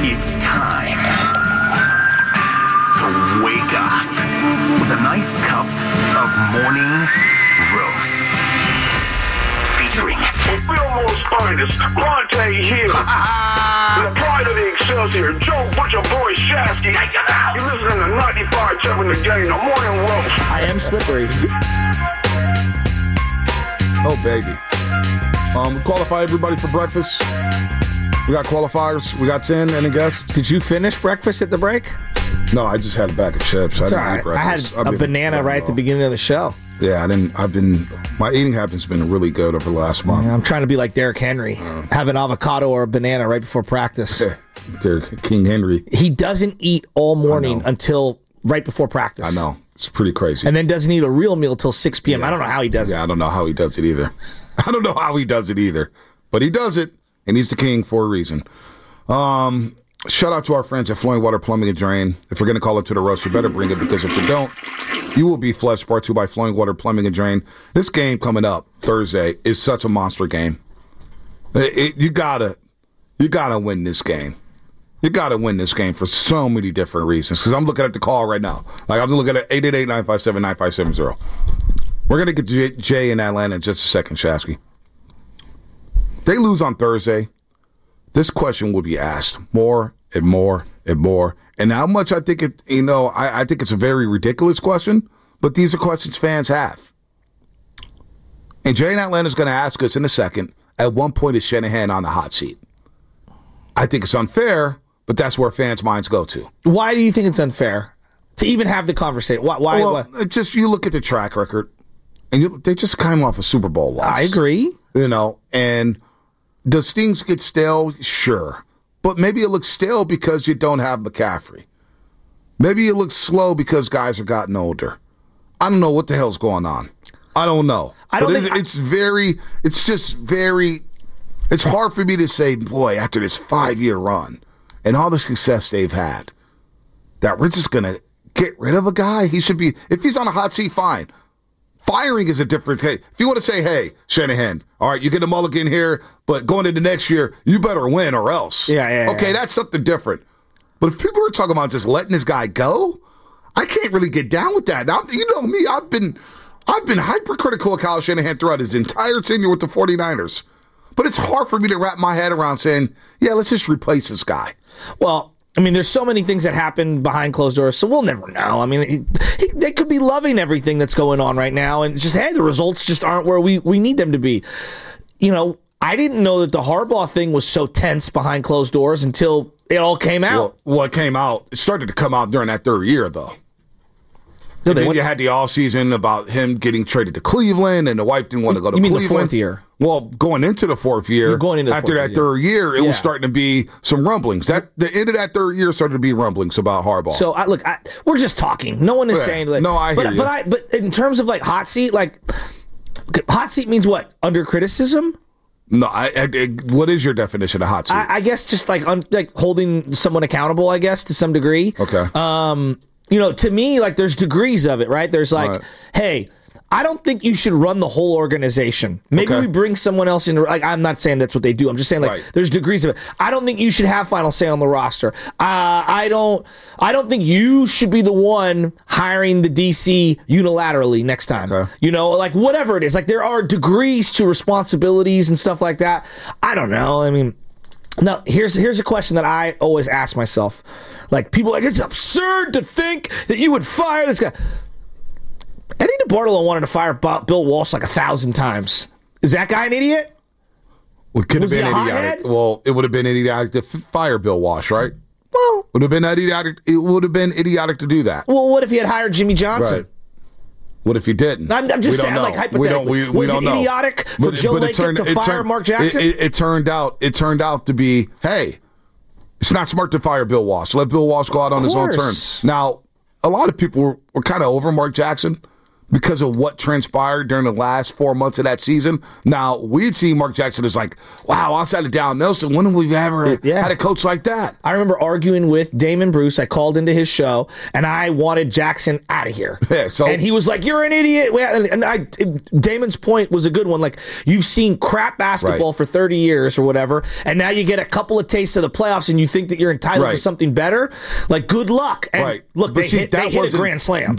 It's time to wake up with a nice cup of morning roast. Featuring Fillmore's finest, Monte Hill. The pride of the Excelsior, Joe Butcher Boy Shasky. You're listening to 95.7 The Game, the morning roast. I am slippery. Oh, baby. We qualify everybody for breakfast. We got qualifiers. We got 10 and a guest. Did you finish breakfast at the break? No, I just had a bag of chips. I It's all didn't eat right. breakfast. I had a banana right at the beginning of the show. Yeah, my eating habits been really good over the last month. I'm trying to be like Derrick Henry. Have an avocado or a banana right before practice. King Henry. He doesn't eat all morning until right before practice. I know. It's pretty crazy. And then doesn't eat a real meal till 6 p.m. Yeah. I don't know how he does it. Yeah, I don't know how he does it either. But he does it, and he's the king for a reason. Shout out to our friends at Flowing Water Plumbing and Drain. If we're going to call it to the roast, you better bring it, because if you don't, you will be fleshed. Brought to you by Flowing Water Plumbing and Drain. This game coming up Thursday is such a monster game. You gotta win this game. You gotta win this game for so many different reasons. Because I'm looking at the call right now. Like, I'm looking at 888-957-9570. We're gonna get Jay in Atlanta in just a second, Shasky. They lose on Thursday. This question will be asked more and more and more. And how much I think I think it's a very ridiculous question, but these are questions fans have. And Jay in Atlanta is going to ask us in a second, at one point is Shanahan on the hot seat? I think it's unfair, but that's where fans' minds go to. Why do you think it's unfair to even have the conversation? Why? Well, just you look at the track record, and they just came off a Super Bowl loss. I agree. And does things get stale? Sure. But maybe it looks stale because you don't have McCaffrey. Maybe it looks slow because guys have gotten older. I don't know what the hell's going on. I don't know. It's hard for me to say, boy, after this 5-year run and all the success they've had, that we're just going to get rid of a guy. He should be, if he's on a hot seat, fine. Firing is a different thing. If you want to say, hey, Shanahan, all right, you get a mulligan here, but going into next year, you better win or else. Yeah. Okay, that's something different. But if people are talking about just letting this guy go, I can't really get down with that. Now, you know me, I've been hypercritical of Kyle Shanahan throughout his entire tenure with the 49ers. But it's hard for me to wrap my head around saying, yeah, let's just replace this guy. Well, I mean, there's so many things that happen behind closed doors, so we'll never know. I mean, they could be loving everything that's going on right now, and just, hey, the results just aren't where we need them to be. I didn't know that the Harbaugh thing was so tense behind closed doors until it all came out. Well, it came out. It started to come out during that third year, though. And then you had the offseason about him getting traded to Cleveland, and the wife didn't want to go to Cleveland. You mean the fourth year? Well, going into the fourth year, after that third year, it was starting to be some rumblings. The end of that third year started to be rumblings about Harbaugh. So, we're just talking. No one is saying that. No, I hear you. But in terms of hot seat, hot seat means what? Under criticism? No, what is your definition of hot seat? I guess just holding someone accountable, I guess, to some degree. Okay. To me, there's degrees of it, right? There's hey, I don't think you should run the whole organization. Maybe we bring someone else in. I'm not saying that's what they do. I'm just saying there's degrees of it. I don't think you should have final say on the roster. I don't think you should be the one hiring the DC unilaterally next time. Okay. Whatever it is. There are degrees to responsibilities and stuff like that. I don't know. I mean, now here's a question that I always ask myself. People it's absurd to think that you would fire this guy. Eddie DeBartolo wanted to fire Bill Walsh 1,000 times. Is that guy an idiot? Well, it could have been idiotic. Well, it would have been idiotic to fire Bill Walsh, right? Well, it would have been idiotic to do that. Well, what if he had hired Jimmy Johnson? Right. What if he didn't? I'm just saying, hypothetically. We was don't it idiotic for Joe Lacob to fire Mark Jackson? It turned out to be, hey, it's not smart to fire Bill Walsh. Let Bill Walsh go out on his own terms. Now, a lot of people were kind of over Mark Jackson because of what transpired during the last 4 months of that season. Now, we'd seen Mark Jackson as like, wow, outside of Dal Nelson, when have we ever had a coach like that? I remember arguing with Damon Bruce. I called into his show, and I wanted Jackson out of here. Yeah, and he was like, you're an idiot. And Damon's point was a good one. Like, you've seen crap basketball for 30 years or whatever, and now you get a couple of tastes of the playoffs, and you think that you're entitled to something better? Like, good luck. And look, they hit a grand slam.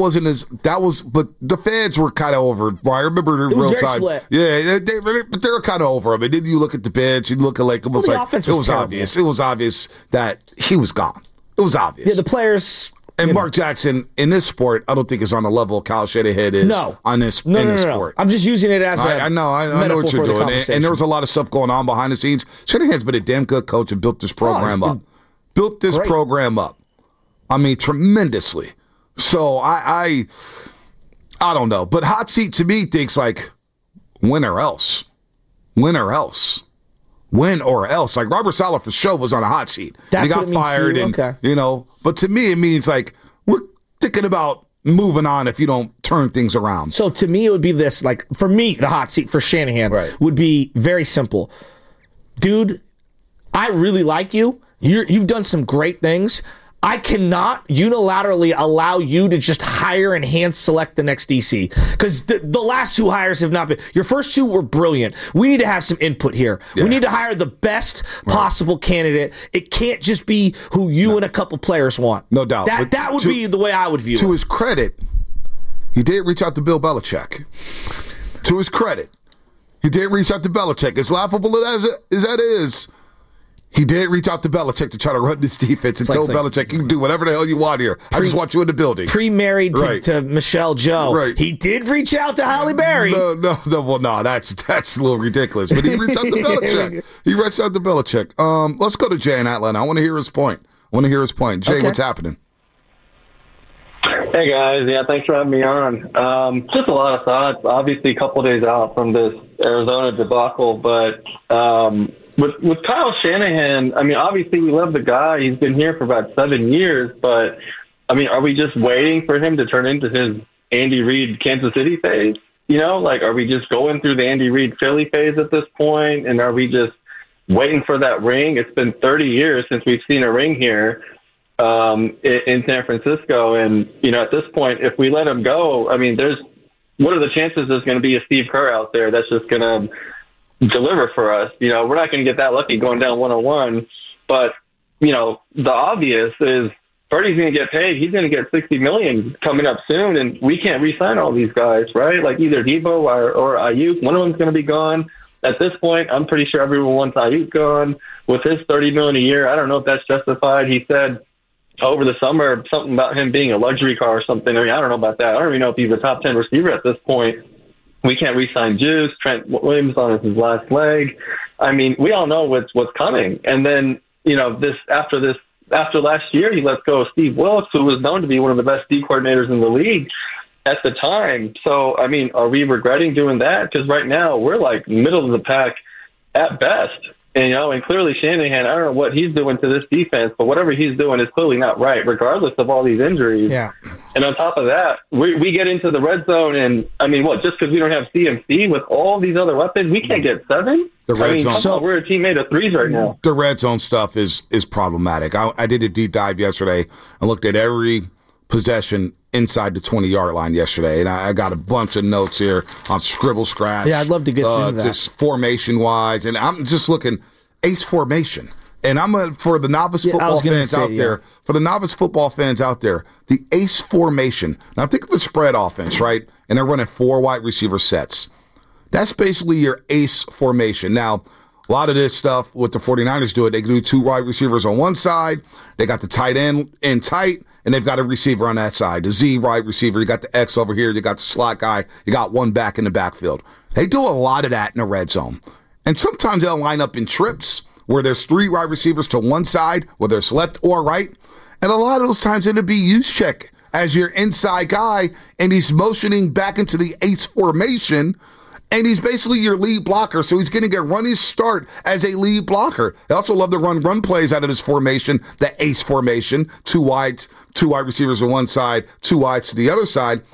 But the fans were kind of over. I remember in real time. Split. Yeah, they were kind of over him. And then you look at the bench, you look at like it was obvious. It was obvious that he was gone. It was obvious. Yeah, the players. And Mark Jackson in this sport, I don't think is on the level Kyle Shanahan is on this sport. I'm just using it as I know what you're doing. And there was a lot of stuff going on behind the scenes. Shanahan's been a damn good coach and built this program up. Built this program up. I mean, tremendously. So I don't know. But hot seat to me thinks like win or else. Win or else. Win or else. Like Robert Saleh for sure was on a hot seat. That's he got what it fired means to you? and but to me it means like we're thinking about moving on if you don't turn things around. So to me it would be this, like for me, the hot seat for Shanahan would be very simple. Dude, I really like you. You've done some great things. I cannot unilaterally allow you to just hire and hand select the next DC because the last two hires have not been. Your first two were brilliant. We need to have some input here. Yeah. We need to hire the best possible candidate. It can't just be who you and a couple players want. No doubt. That would be the way I would view it. To his credit, he did reach out to Bill Belichick. To his credit, he did reach out to Belichick. As laughable as that is, he did reach out to Belichick to try to run this defense and tell Belichick, you can do whatever the hell you want here. I just want you in the building. Pre-married to Michelle Joe. Right. He did reach out to Halle Berry. No, that's a little ridiculous. But he reached out to Belichick. Let's go to Jay in Atlanta. I want to hear his point. Jay, what's happening? Hey, guys. Yeah, thanks for having me on. Just a lot of thoughts. Obviously, a couple days out from this Arizona debacle, but with Kyle Shanahan, I mean, obviously we love the guy. He's been here for about 7 years, but, I mean, are we just waiting for him to turn into his Andy Reid Kansas City phase? You know, like, are we just going through the Andy Reid Philly phase at this point, and are we just waiting for that ring? It's been 30 years since we've seen a ring here in San Francisco, and, you know, at this point, if we let him go, I mean, what are the chances there's going to be a Steve Kerr out there that's just going to deliver for us? You know, we're not going to get that lucky going down 101, but, you know, the obvious is Purdy's going to get paid. He's going to get $60 million coming up soon, and we can't re-sign all these guys, right? Like either Debo or Ayuk, one of them's going to be gone. At this point, I'm pretty sure everyone wants Ayuk gone. With his $30 million a year, I don't know if that's justified. He said over the summer something about him being a luxury car or something. I mean, I don't know about that. I don't even know if he's a top 10 receiver at this point. We can't re-sign Juice. Trent Williams on his last leg. I mean, we all know what's coming. And then, you know, after last year, he lets go of Steve Wilkes, who was known to be one of the best D coordinators in the league at the time. So, I mean, are we regretting doing that? Because right now we're like middle of the pack at best. And, you know, and clearly Shanahan, I don't know what he's doing to this defense, but whatever he's doing is clearly not right, regardless of all these injuries. Yeah. And on top of that, we get into the red zone, and, I mean, just because we don't have CMC with all these other weapons, we can't get 7? The red zone. So we're a teammate of 3s right now. The red zone stuff is problematic. I did a deep dive yesterday and looked at every possession inside the 20-yard line yesterday, and I got a bunch of notes here on Scribble Scratch. Yeah, I'd love to get into that. Just formation-wise, and I'm just looking ace formation. And for the novice football fans out there, for the novice football fans out there, the ace formation. Now think of a spread offense, right? And they're running 4 wide receiver sets. That's basically your ace formation. Now, a lot of this stuff, what the 49ers do, they do 2 wide receivers on one side. They got the tight end in tight, and they've got a receiver on that side. The Z wide receiver, you got the X over here, you got the slot guy, you got one back in the backfield. They do a lot of that in the red zone. And sometimes they'll line up in trips where there's 3 wide receivers to one side, whether it's left or right. And a lot of those times it'll be Juszczyk as your inside guy, and he's motioning back into the ace formation, and he's basically your lead blocker, so he's going to run his start as a lead blocker. They also love to run plays out of this formation, the ace formation, 2 wide receivers on one side, 2 wides to the other side.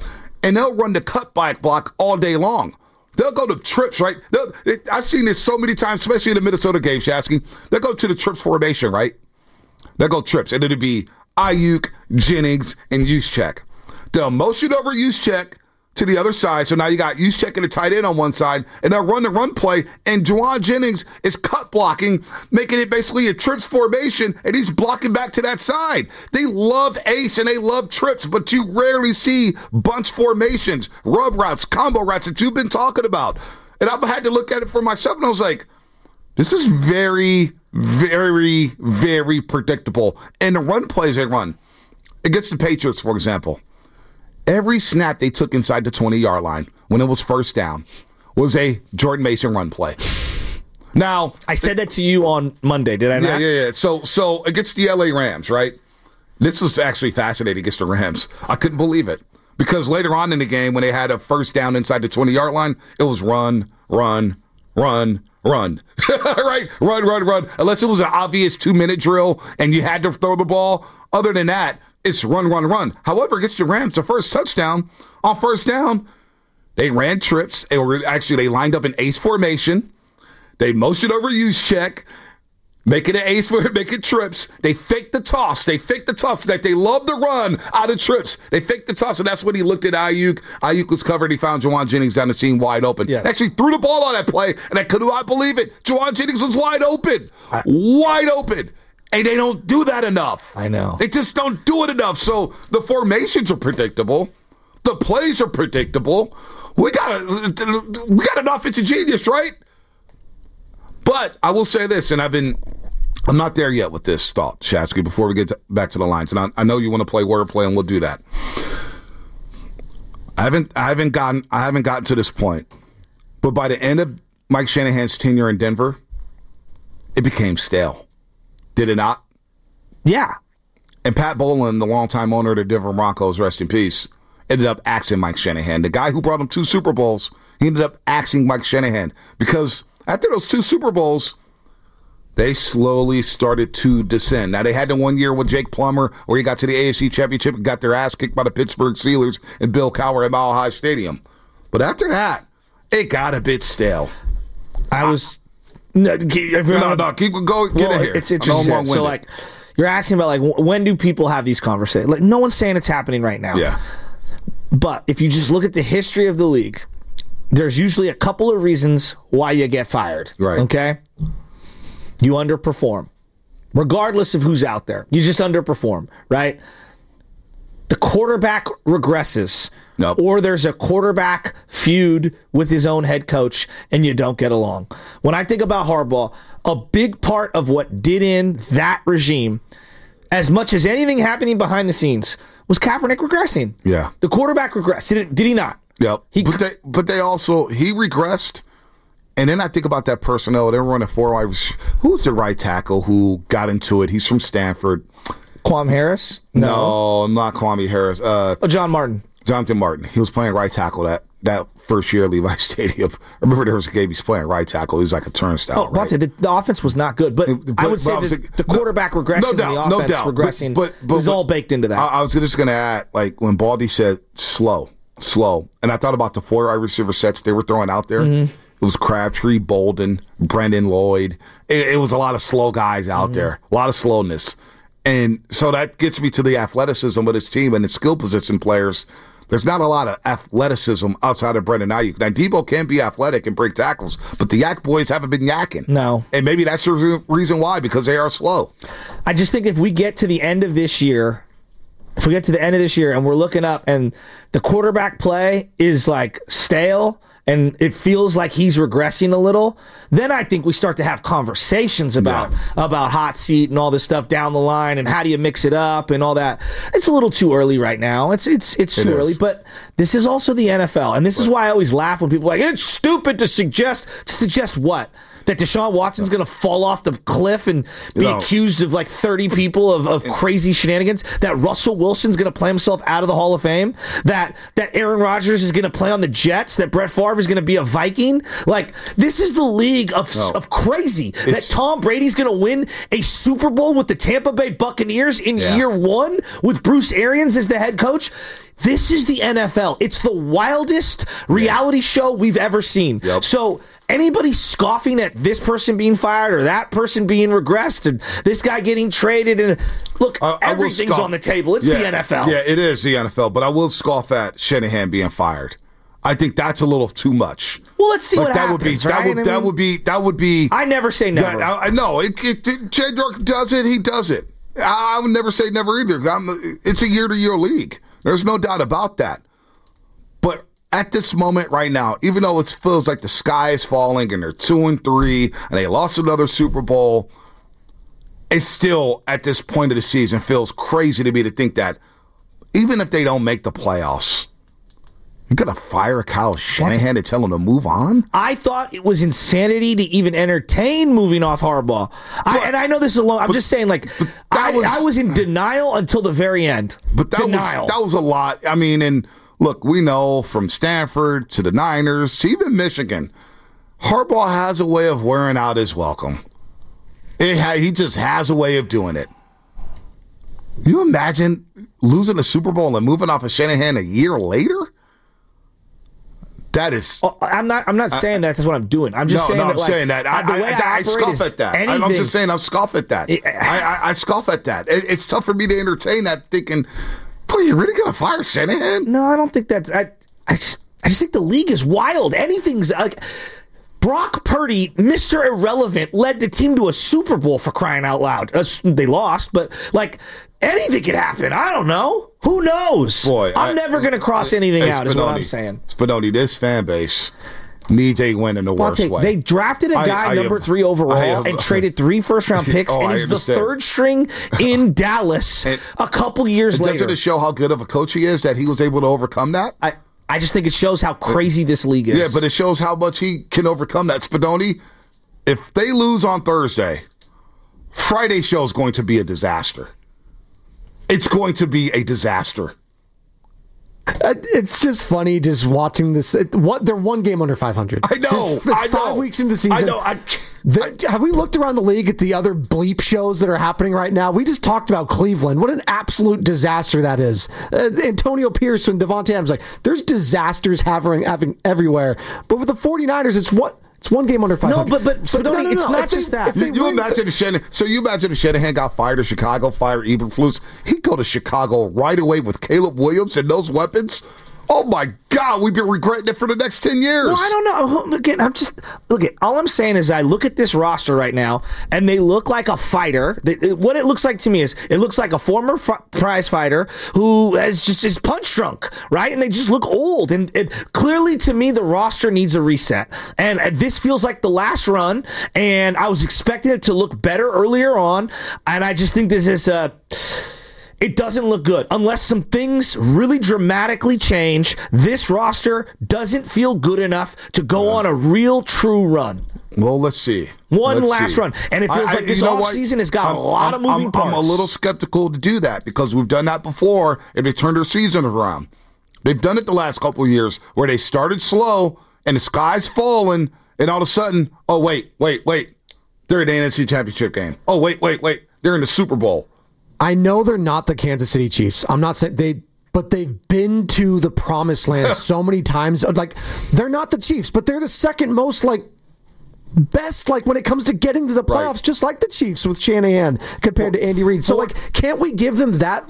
and they'll run the cutback block all day long. They'll go to trips, right? I've seen this so many times, especially in the Minnesota game, Shasky. They'll go to the trips formation, right? They'll go trips, and it'll be Ayuk, Jennings, and Juszczyk. They'll motion over Juszczyk to the other side. So now you got Juszczyk and the tight end on one side, and they'll run the run play, and Jauan Jennings is cut blocking, making it basically a trips formation, and he's blocking back to that side. They love ace and they love trips, but you rarely see bunch formations, rub routes, combo routes that you've been talking about. And I had to look at it for myself, and I was like, this is very, very, very predictable. And the run plays they run against the Patriots, for example, every snap they took inside the 20-yard line when it was first down was a Jordan Mason run play. Now, I said that to you on Monday, did I not? Yeah. So against the LA Rams, right? This was actually fascinating against the Rams. I couldn't believe it. Because later on in the game, when they had a first down inside the 20-yard line, it was run. Right? Run. Unless it was an obvious 2-minute drill and you had to throw the ball. Other than that, it's run. However, against the Rams, the first touchdown, on first down, they ran trips. They lined up in ace formation. They motioned over Juszczyk, making an ace for making trips. They faked the toss. Like they love to run out of trips. They faked the toss, and that's when he looked at Ayuk. Ayuk was covered. He found Jauan Jennings down the seam wide open. Yes. Actually threw the ball on that play, and I could not believe it. Jauan Jennings was wide open. Wide open. And they don't do that enough. I know. They just don't do it enough. So the formations are predictable. The plays are predictable. We got an offensive genius, right? But I will say this, and I'm not there yet with this thought, Shasky, before we get back to the lines. And I know you want to play wordplay, and we'll do that. I haven't gotten to this point. But by the end of Mike Shanahan's tenure in Denver, it became stale. Did it not? Yeah. And Pat Bowlen, the longtime owner of the Denver Broncos, rest in peace, ended up axing Mike Shanahan. The guy who brought him 2 Super Bowls, he ended up axing Mike Shanahan because after those 2 Super Bowls, they slowly started to descend. Now, they had the 1 year with Jake Plummer where he got to the AFC Championship and got their ass kicked by the Pittsburgh Steelers and Bill Cowher at Mile High Stadium. But after that, it got a bit stale. No, keep going. Get it here. It's interesting. So, like, you're asking about, like, when do people have these conversations? Like, no one's saying it's happening right now. Yeah. But if you just look at the history of the league, there's usually a couple of reasons why you get fired. Right. Okay? You underperform. Regardless of who's out there. You just underperform, right? The quarterback regresses. Nope. Or there's a quarterback feud with his own head coach and you don't get along. When I think about Harbaugh, a big part of what did in that regime, as much as anything happening behind the scenes, was Kaepernick regressing. Yeah. The quarterback regressed. Did he not? Yep. But they also, he regressed. And then I think about that personnel. They were running 4 wide receivers. Who's the right tackle who got into it? He's from Stanford. Kwame Harris? No, not Kwame Harris. John Martin. Jonathan Martin. He was playing right tackle that first year at Levi Stadium. I remember there was a game he's playing right tackle. He was like a turnstile. Oh, right? The offense was not good, but I would say the quarterback regression and the offense regressing was all baked into that. I was just going to add, like, when Baldy said slow, and I thought about the 4 wide receiver sets they were throwing out there. Mm-hmm. It was Crabtree, Bolden, Brendan Lloyd. It was a lot of slow guys out there, a lot of slowness. And so that gets me to the athleticism of this team and the skill position players. There's not a lot of athleticism outside of Brandon Ayuk. Now, Debo can be athletic and break tackles, but the Yak boys haven't been yakking. No. And maybe that's the reason why, because they are slow. I just think if we get to the end of this year, and we're looking up and the quarterback play is like stale and it feels like he's regressing a little, then I think we start to have conversations about hot seat and all this stuff down the line and how do you mix it up and all that. It's a little too early right now. It's too early, but this is also the NFL, and this is why I always laugh when people are like, it's stupid to suggest what? That Deshaun Watson's going to fall off the cliff and be accused of like 30 people of crazy shenanigans? That Russell Wilson's going to play himself out of the Hall of Fame? That Aaron Rodgers is going to play on the Jets? That Brett Favre is going to be a Viking? Like, this is the league of crazy. That Tom Brady's going to win a Super Bowl with the Tampa Bay Buccaneers in year 1 with Bruce Arians as the head coach? this is the NFL. It's the wildest reality show we've ever seen. Yep. So anybody scoffing at this person being fired or that person being regressed and this guy getting traded, and look, everything's on the table. It's the NFL. Yeah, it is the NFL, but I will scoff at Shanahan being fired. I think that's a little too much. Well, let's see what happens. That would be. I never say never. I know. Jay York does it. He does it. I would never say never either. It's a year-to-year league. There's no doubt about that. But at this moment right now, even though it feels like the sky is falling and they're 2-3 and they lost another Super Bowl, it still, at this point of the season, feels crazy to me to think that even if they don't make the playoffs, you're going to fire Kyle Shanahan and tell him to move on? I thought it was insanity to even entertain moving off Harbaugh. I know this is I'm just saying, like, I was in denial until the very end. But that was a lot. I mean, and look, we know from Stanford to the Niners to even Michigan, Harbaugh has a way of wearing out his welcome. He just has a way of doing it. You imagine losing the Super Bowl and moving off of Shanahan a year later? That is. I'm not saying that's what I'm doing. I'm just saying that. I'm saying that. I scoff at that. I'm just saying I scoff at that. I scoff at that. It's tough for me to entertain that, thinking, boy, you're really going to fire Shanahan? No, I don't think that's. I just think the league is wild. Anything's like. Brock Purdy, Mr. Irrelevant, led the team to a Super Bowl, for crying out loud. They lost, but like anything could happen. I don't know. Who knows? Boy, I'm never going to cross anything out, is what I'm saying. Spinoni, this fan base needs a win in the worst way. They drafted a guy number 3 overall and traded 3 first-round picks, and he's the third string in Dallas a couple years later. Doesn't it show how good of a coach he is that he was able to overcome that? I just think it shows how crazy this league is. Yeah, but it shows how much he can overcome that. Spinoni, if they lose on Thursday, Friday's show is going to be a disaster. It's going to be a disaster. It's just funny just watching this. They're one game under 500. I know. It's 5 weeks into the season. I know. Have we looked around the league at the other bleep shows that are happening right now? We just talked about Cleveland. What an absolute disaster that is. Antonio Pierce and Devontae Adams, like, there's disasters having everywhere. But with the 49ers, it's one game under 500. No, but it's not just that. You imagine if Shanahan got fired to Chicago, fired Eberflus, he'd go to Chicago right away with Caleb Williams and those weapons. Oh my God, we've been regretting it for the next 10 years. Well, I don't know. Again, all I'm saying is I look at this roster right now and they look like a fighter. What it looks like to me is it looks like a former prize fighter who is punch drunk, right? And they just look old. And clearly to me, the roster needs a reset. And this feels like the last run. And I was expecting it to look better earlier on. And I just think this is it doesn't look good. Unless some things really dramatically change, this roster doesn't feel good enough to go on a real, true run. Well, let's see. Let's see. Run. And it feels like this offseason has got a lot of moving parts. I'm a little skeptical to do that because we've done that before and they turned their season around. They've done it the last couple of years where they started slow and the sky's falling and all of a sudden, oh, wait. They're in the NFC Championship game. Oh, wait. They're in the Super Bowl. I know they're not the Kansas City Chiefs. I'm not saying but they've been to the promised land so many times. Like, they're not the Chiefs, but they're the second most best when it comes to getting to the playoffs, just like the Chiefs with Shanahan compared to Andy Reid. So can't we give them that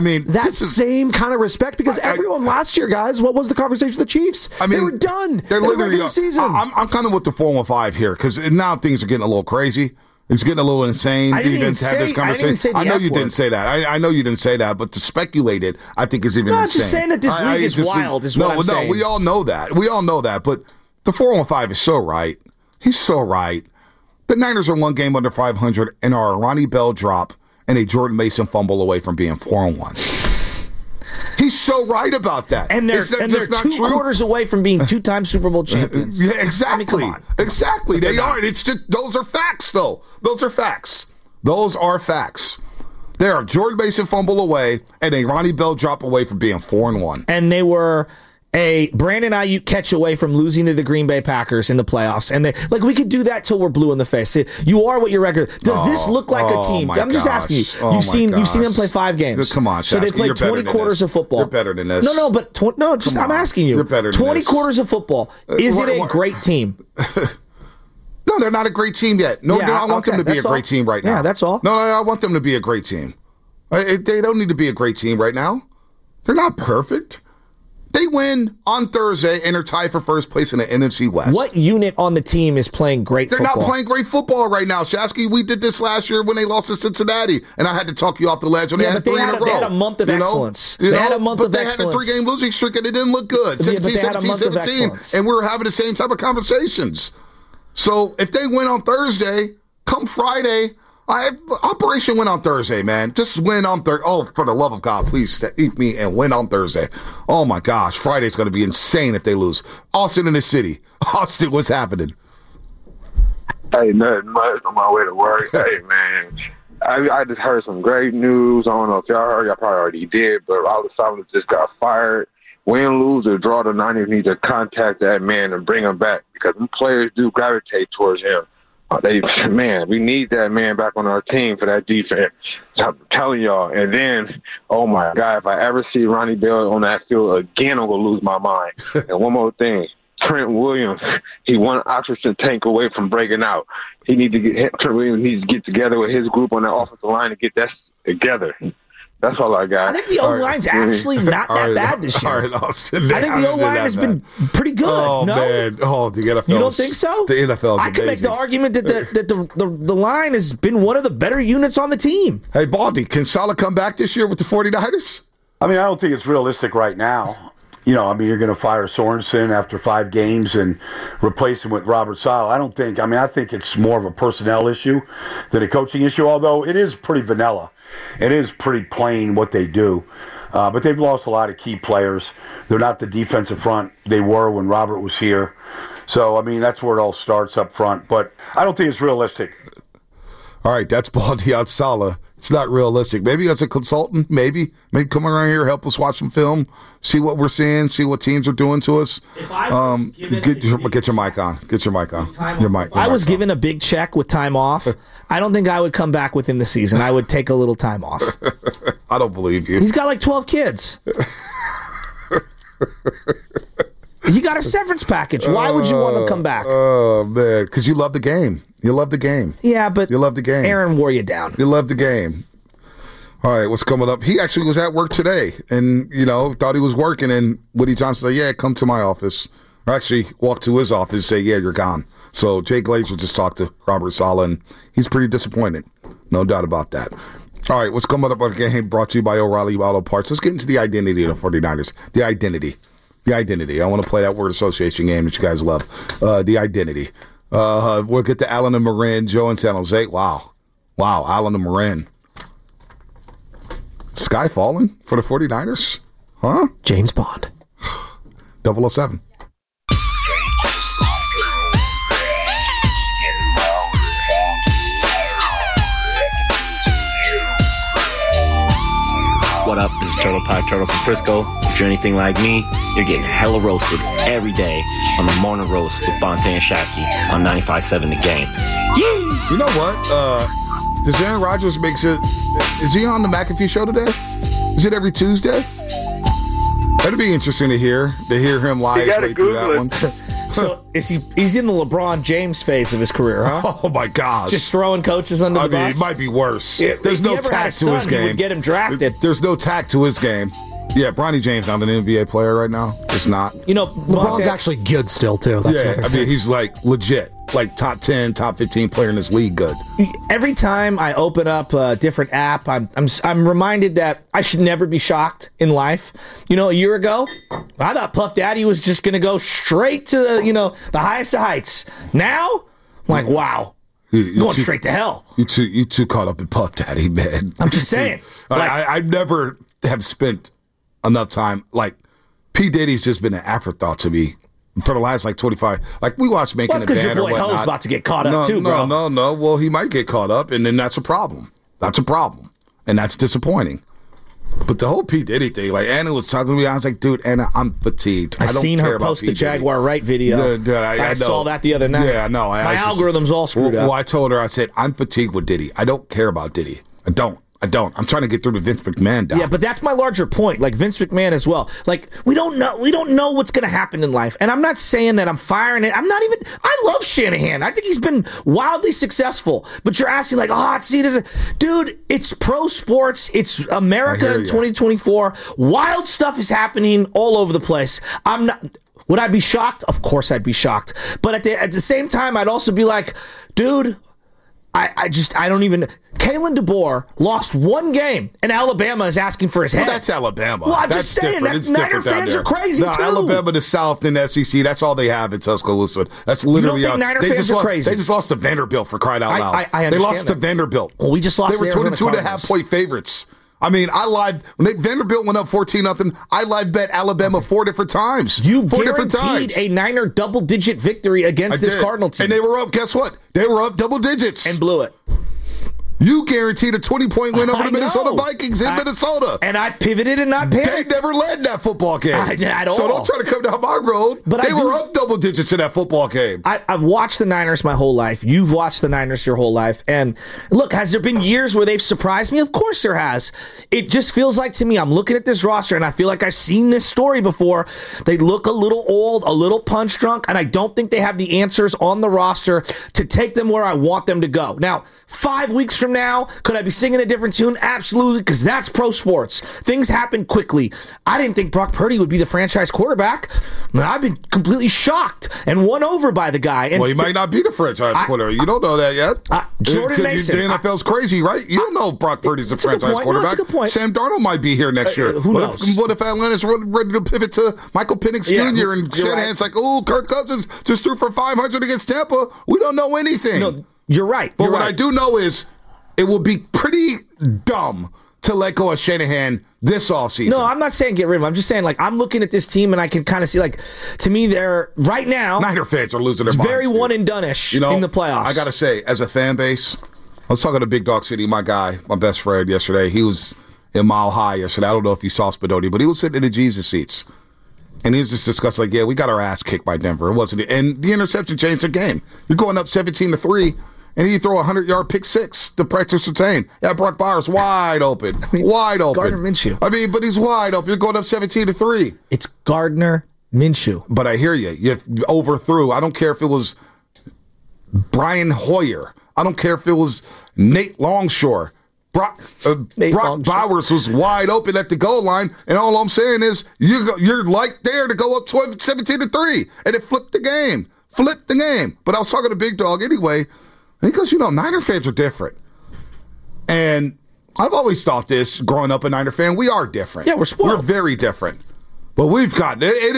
same kind of respect? Because everyone last year, guys, what was the conversation with the Chiefs? They were done. They're literally the season. I'm kind of with the 4-5 here because now things are getting a little crazy. It's getting a little insane to even have this conversation. I know you didn't say that. I know you didn't say that, but to speculate it, I think is even insane. I'm just saying that this league is wild. No, we all know that. But the 4-5 is so right. He's so right. The Niners are one game under 500 and are a Ronnie Bell drop and a Jordan Mason fumble away from being 4-1. He's so right about that. And they're 2 quarters away from being 2-time Super Bowl champions. Yeah, exactly. I mean, come on. Exactly. They are. It's just, those are facts, though. Those are facts. They are Jordan Mason fumble away and a Ronnie Bell drop away from being 4-1. And they were a Brandon Ayuk catch away from losing to the Green Bay Packers in the playoffs. And we could do that till we're blue in the face. You are what your record. Does this look like a team? I'm just asking you. You've seen them play 5 games. Come on, so they played 20 quarters of football. You're better than this. I'm asking you. You're better than 20 this. quarters of football. Is it a great team? No, they're not a great team yet. No, I want them to be a great team right now. Yeah, that's all. No, I want them to be a great team. They don't need to be a great team right now. They're not perfect. They win on Thursday and are tied for first place in the NFC West. What unit on the team is playing great football? They're not playing great football right now, Shasky. We did this last year when they lost to Cincinnati, and I had to talk you off the ledge when they had 3 in a row. They had a month of excellence. They had a 3-game losing streak, and it didn't look good. 17-17, and we were having the same type of conversations. So if they win on Thursday, come Friday, Operation win on Thursday, man. Just win on Thursday. Oh, for the love of God, please eat me and win on Thursday. Oh, my gosh. Friday's going to be insane if they lose. Austin in the city. Austin, what's happening? Hey, nothing much on my way to work. Hey, man. I just heard some great news. I don't know if y'all heard. Y'all probably already did, but Robert Saleh just got fired. Win, lose, or draw, the Niners need to contact that man and bring him back because players do gravitate towards him. We need that man back on our team for that defense. I'm telling y'all. And then, oh my God, if I ever see Ronnie Bell on that field again, I'm gonna lose my mind. And one more thing, Trent Williams, he one oxygen tank away from breaking out. Trent Williams needs to get together with his group on the offensive line to get that together. That's all I got. I think the O-line's actually not that bad this year. All right, Austin. I think the O-line has been pretty good. Oh, no? man. Oh, the NFL. You don't think so? The NFL is I can make the argument that the line has been one of the better units on the team. Hey, Baldy, can Saleh come back this year with the 49ers? I mean, I don't think it's realistic right now. You're going to fire Sorensen after 5 games and replace him with Robert Saleh. I think it's more of a personnel issue than a coaching issue, although it is pretty vanilla. It is pretty plain what they do. But they've lost a lot of key players. They're not the defensive front they were when Robert was here. So, that's where it all starts up front. But I don't think it's realistic. All right, that's Baldy on Saleh. It's not realistic. Maybe as a consultant, maybe come around here, help us watch some film, see what we're seeing, see what teams are doing to us. Get your mic on. Get your mic on. If I was given a big check with time off, I don't think I would come back within the season. I would take a little time off. I don't believe you. He's got like 12 kids. He got a severance package. Why would you want to come back? Oh, man, because you love the game. You love the game. Yeah, but you love the game. Aaron wore you down. You love the game. All right, what's coming up? He actually was at work today and, thought he was working. And Woody Johnson said, yeah, come to my office. Or actually walked to his office and say, yeah, you're gone. So Jay Glazer just talked to Robert Saleh, and he's pretty disappointed. No doubt about that. All right, what's coming up on the game brought to you by O'Reilly Auto Parts. Let's get into the identity of the 49ers. The identity. I want to play that word association game that you guys love. The identity. We'll get to Allen and Marin, Joe in San Jose. Wow, Allen and Marin. Sky falling for the 49ers? Huh? James Bond. 007. What up? This is Turtle Pie Turtle from Frisco. If you're anything like me, you're getting hella roasted every day on the morning roast with Bonte and Shasky on 95.7 The Game. Yeah! You know what? Does Aaron Rodgers makes it? Is he on the McAfee show today? Is it every Tuesday? That'd be interesting to hear him live right through that one. So he's in the LeBron James phase of his career, huh? Oh my gosh. Just throwing coaches under the bus? It might be worse. There's no tact to his game. He would get him drafted. There's no tact to his game. Yeah, Bronny James not an NBA player right now. It's not. LeBron's actually good still too. That's he's like legit, like top 10, top 15 player in this league. Good. Every time I open up a different app, I'm reminded that I should never be shocked in life. A year ago, I thought Puff Daddy was just going to go straight to the highest of heights. Now, I'm like, wow. Going straight to hell. You too caught up in Puff Daddy, man. I'm just saying. I never have spent enough time. Like, P. Diddy's just been an afterthought to me for the last 25. Like, we watched Making a Band or whatnot. That's because your boy Ho's about to get caught up too, bro. No. Well, he might get caught up, and then that's a problem. That's a problem, and that's disappointing. But the whole P. Diddy thing, like Anna was talking to me, I was like, dude, Anna, I'm fatigued. I don't seen care her about post P. the Diddy. Jaguar Wright video. Dude, I saw that the other night. Yeah, no. My algorithm's all screwed up. Well, I told her, I said, I'm fatigued with Diddy. I don't care about Diddy. I don't. I'm trying to get through the Vince McMahon doc. Yeah, but that's my larger point. Like Vince McMahon as well. Like we don't know what's going to happen in life. And I'm not saying that I'm firing it. I love Shanahan. I think he's been wildly successful. But you're asking like, dude, it's pro sports. It's America in 2024. Wild stuff is happening all over the place. Would I be shocked? Of course I'd be shocked. But at the same time, I'd also be like, dude, I don't even. Kalen DeBoer lost one game, and Alabama is asking for his head. Well, that's Alabama. Well, I'm just saying that Niner fans are crazy too. Alabama, the South, and the SEC. That's all they have in Tuscaloosa. That's literally. You don't think Niner fans are crazy? They just lost to Vanderbilt for crying out loud. I understand they lost that. to Vanderbilt. Well, we just lost. They were 22.5-point favorites. I mean, when Vanderbilt went up 14-0, I live bet Alabama 4 different times. You four different guaranteed times. a Niner double-digit victory against this Cardinal team. And they were up, guess what? They were up double digits. And blew it. You guaranteed a 20-point win over the Minnesota Vikings in Minnesota. And I've pivoted and not panicked. They never led that football game. At all. So don't try to come down my road. But they were up double digits in that football game. I've watched the Niners my whole life. You've watched the Niners your whole life. And look, has there been years where they've surprised me? Of course there has. It just feels like to me, I'm looking at this roster and I feel like I've seen this story before. They look a little old, a little punch drunk, and I don't think they have the answers on the roster to take them where I want them to go. Now, 5 weeks from now, could I be singing a different tune? Absolutely, because that's pro sports. Things happen quickly. I didn't think Brock Purdy would be the franchise quarterback. I mean, I've been completely shocked and won over by the guy. And well, he might not be the franchise quarterback. You don't know that yet. Jordan Mason. The NFL's crazy, right? You don't know if Brock Purdy's the franchise quarterback. No, that's a good point. Sam Darnold might be here next year. Who knows? What if Atlanta's ready to pivot to Michael Penix Jr. and Shanahan's like, oh, Kirk Cousins just threw for 500 against Tampa. We don't know anything. No, you're right. But what I do know is it will be pretty dumb to let go of Shanahan this offseason. No, I'm not saying get rid of him. I'm just saying, like, I'm looking at this team and I can kind of see, like, to me, they're right now. Niner fans are losing their minds. It's very one and done-ish in the playoffs. I got to say, as a fan base, I was talking to Big Dog City, my guy, my best friend yesterday. He was in Mile High yesterday. I don't know if you saw Spadoni, but he was sitting in the Jesus seats. And he was just discussing, like, yeah, we got our ass kicked by Denver. It wasn't it. And the interception changed the game. You're going up 17-3. And he throw a 100-yard pick six to Practice Retain. Yeah, Brock Bowers wide open. Wide open. Gardner Minshew. I mean, but he's wide open. You're going up 17-3. It's Gardner Minshew. But I hear you. You overthrew. I don't care if it was Brian Hoyer. I don't care if it was Nate Longshore. Brock Bowers was wide open at the goal line, and all I'm saying is you're like there to go up 17-3, and it flipped the game. But I was talking to Big Dog anyway. And he goes, Niner fans are different. And I've always thought this, growing up a Niner fan, we are different. Yeah, we're spoiled. We're very different. But we've gotten, it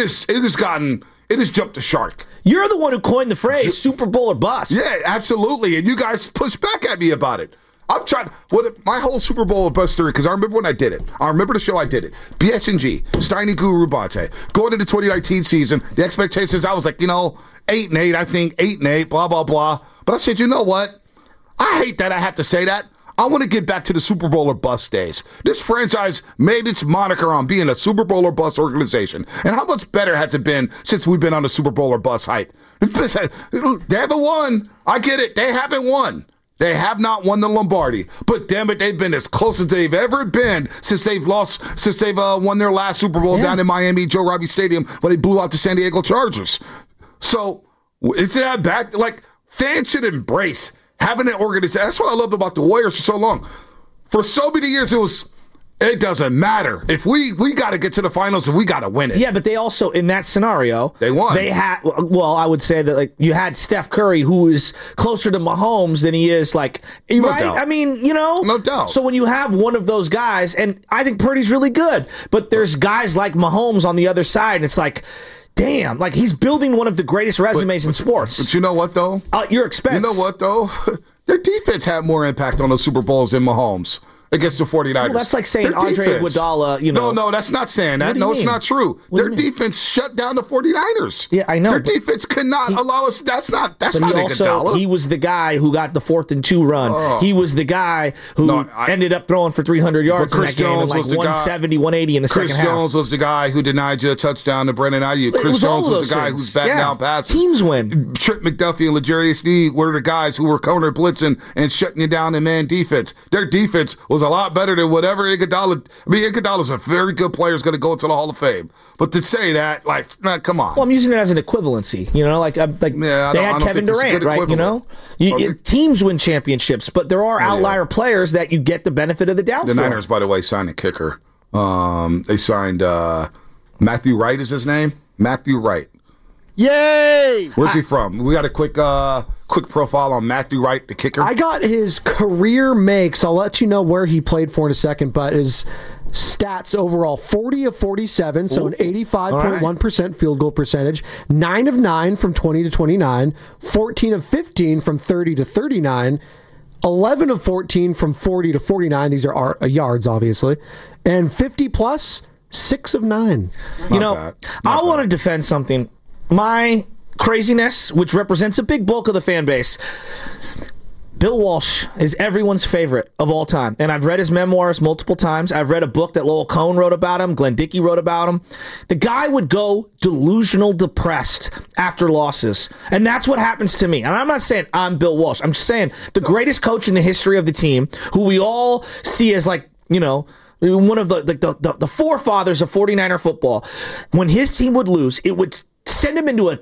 has jumped the shark. You're the one who coined the phrase Super Bowl or bust. Yeah, absolutely. And you guys push back at me about it. I'm trying, my whole Super Bowl or bust theory, because I remember when I did it. I remember the show I did it. BSNG, Steiny Guru Bonte. Going into the 2019 season, the expectations, I was like, 8-8, I think, 8-8, blah, blah, blah. But I said, you know what? I hate that I have to say that. I want to get back to the Super Bowl or bust days. This franchise made its moniker on being a Super Bowl or bust organization. And how much better has it been since we've been on the Super Bowl or bust hype? They haven't won. I get it. They haven't won. They have not won the Lombardi. But damn it, they've been as close as they've ever been since they've won their last Super Bowl down in Miami, Joe Robbie Stadium, when they blew out the San Diego Chargers. So, is that bad? Like, fans should embrace having an organization. That's what I loved about the Warriors for so long. For so many years, it doesn't matter. If we got to get to the finals and we got to win it. Yeah, but they also, in that scenario, they won. They had, I would say that, like, you had Steph Curry, who is closer to Mahomes than he is, like, no right? Doubt. I mean, no doubt. So when you have one of those guys, and I think Purdy's really good, but there's guys like Mahomes on the other side, and it's like, damn, like he's building one of the greatest resumes in sports. But you know what, though? Your expense. You know what, though? Their defense had more impact on the Super Bowls than Mahomes. against the 49ers. Well, that's like saying Andre Iguodala, No, that's not saying that. No, it's not true. Their defense shut down the 49ers. Yeah, I know. Their defense could not allow us. That's not Iguodala. He was the guy who got the 4th and 2 run. He was the guy who ended up throwing for 300 yards in that game and like 170, 180 in the second half. Chris Jones was the guy who denied you a touchdown to Brandon Ayuk. Chris Jones was the guy who's batting down passes. Teams win. Trent McDuffie and L'Jarius Sneed were the guys who were counter blitzing and shutting you down in man defense. Their defense was a lot better than whatever Iguodala. I mean, Iguodala's a very good player, is going to go into the Hall of Fame. But to say that, come on. Well, I'm using it as an equivalency. They had Kevin Durant, right? Teams win championships, but there are outlier players that you get the benefit of the doubt. The Niners, by the way, signed a kicker. They signed Matthew Wright is his name. Matthew Wright. Yay! Where's he from? We got a quick profile on Matthew Wright, the kicker. I got his career makes. I'll let you know where he played for in a second, but his stats overall: 40 of 47, so an 85.1% field goal percentage, 9 of 9 from 20 to 29, 14 of 15 from 30 to 39, 11 of 14 from 40 to 49. These are yards, obviously, and 50 plus, 6 of 9. I want to defend something. My craziness, which represents a big bulk of the fan base. Bill Walsh is everyone's favorite of all time. And I've read his memoirs multiple times. I've read a book that Lowell Cohn wrote about him. Glenn Dickey wrote about him. The guy would go delusional depressed after losses. And that's what happens to me. And I'm not saying I'm Bill Walsh. I'm just saying the greatest coach in the history of the team, who we all see as one of the forefathers of 49er football. When his team would lose, it would send him into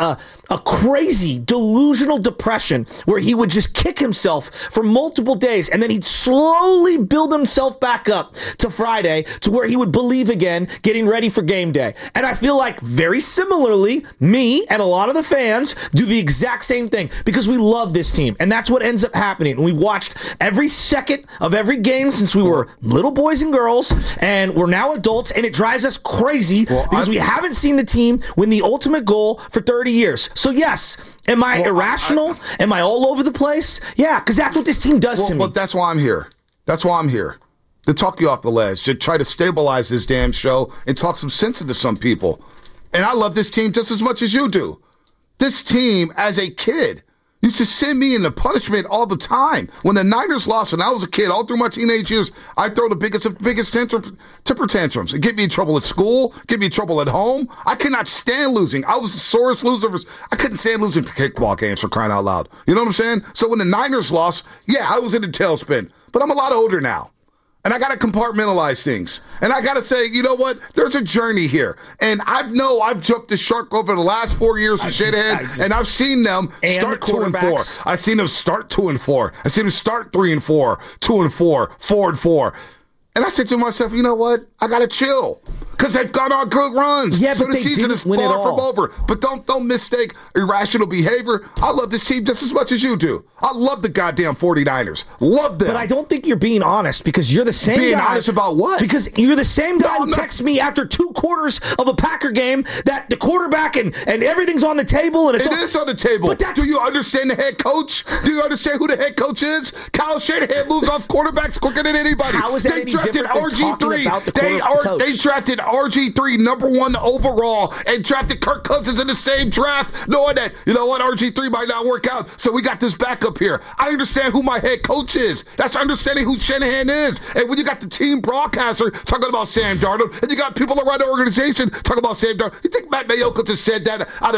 a crazy, delusional depression where he would just kick himself for multiple days, and then he'd slowly build himself back up to Friday to where he would believe again, getting ready for game day. And I feel like very similarly, me and a lot of the fans do the exact same thing because we love this team, and that's what ends up happening. We've watched every second of every game since we were little boys and girls, and we're now adults, and it drives us crazy because we haven't seen the team win the ultimate goal for 30 years. So yes, am I irrational? Am I all over the place? Yeah, because that's what this team does to me. But that's why I'm here. That's why I'm here. To talk you off the ledge, to try to stabilize this damn show and talk some sense into some people. And I love this team just as much as you do. This team, as a kid, used to send me into punishment all the time. When the Niners lost and I was a kid, all through my teenage years, I'd throw the biggest temper tantrums. It'd get me in trouble at school, get me in trouble at home. I could not stand losing. I was the sorest loser. I couldn't stand losing kickball games, for crying out loud. You know what I'm saying? So when the Niners lost, I was in a tailspin. But I'm a lot older now. And I got to compartmentalize things. And I got to say, you know what? There's a journey here. And I've jumped the shark over the last 4 years of Shanahan, and I've seen them start 2-4. I've seen them start 2-4. I've seen them start 3-4, 2-4, 4-4. And I said to myself, you know what? I got to chill. Because they've gone on good runs. Yeah, so but the season is far from over. But don't mistake irrational behavior. I love this team just as much as you do. I love the goddamn 49ers. Love them. But I don't think you're being honest because you're the same guy. Being honest about what? Because you're the same guy who texts me after 2 quarters of a Packer game that the quarterback and everything's on the table. And it is on the table. But do you understand the head coach? Do you understand who the head coach is? Kyle Shanahan moves off quarterbacks quicker than anybody. How is that they any drafted RG3. They drafted RG3 number 1 overall and drafted Kirk Cousins in the same draft, knowing that, you know what, RG3 might not work out, so we got this backup here. I understand who my head coach is. That's understanding who Shanahan is. And when you got the team broadcaster talking about Sam Darnold, and you got people around the organization talking about Sam Darnold, you think Matt Maiocco just said that out